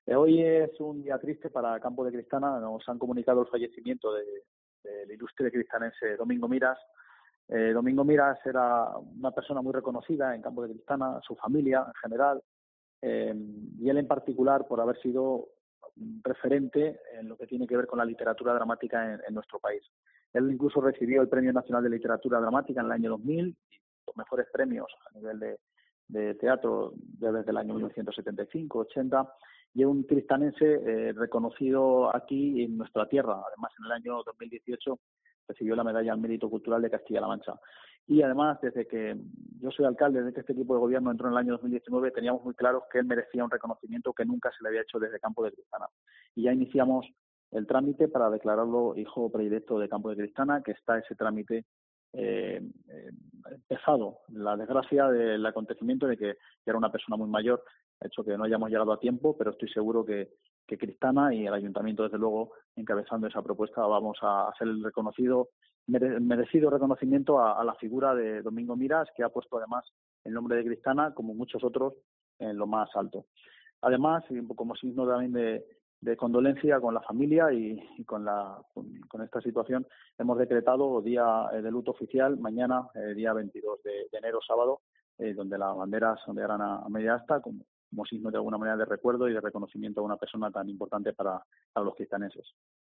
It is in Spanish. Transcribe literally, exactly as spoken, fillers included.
Eh, hoy es un día triste para Campo de Cristana. Nos han comunicado el fallecimiento de, del ilustre cristanense Domingo Miras. Eh, Domingo Miras era una persona muy reconocida en Campo de Cristana, su familia en general, eh, y él en particular por haber sido un referente en lo que tiene que ver con la literatura dramática en, en nuestro país. Él incluso recibió el Premio Nacional de Literatura Dramática en el año dos mil, y los mejores premios a nivel de, de teatro desde el año mil novecientos setenta y cinco ochenta, y es un cristanense eh, reconocido aquí en nuestra tierra. Además, en el año dos mil dieciocho recibió la Medalla al Mérito Cultural de Castilla-La Mancha. Y además, desde que yo soy alcalde, desde que este equipo de gobierno entró en el año dos mil diecinueve, teníamos muy claro que él merecía un reconocimiento que nunca se le había hecho desde Campo de Cristana. Y ya iniciamos el trámite para declararlo hijo predilecto de Campo de Cristana, que está ese trámite eh, eh, empezado. La desgracia del acontecimiento de que era una persona muy mayor ha hecho que no hayamos llegado a tiempo, pero estoy seguro que, que Cristana y el Ayuntamiento, desde luego, encabezando esa propuesta, vamos a hacer el reconocido, merecido reconocimiento a, a la figura de Domingo Miras, que ha puesto además el nombre de Cristana, como muchos otros, en lo más alto. Además, como signo también de, de condolencia con la familia y, y con, la, con, con esta situación, hemos decretado día de luto oficial mañana, eh, día veintidós de, de enero, sábado, eh, donde las banderas ondearán a, a media asta como, como signo de alguna manera de recuerdo y de reconocimiento a una persona tan importante para, para los cristanenses.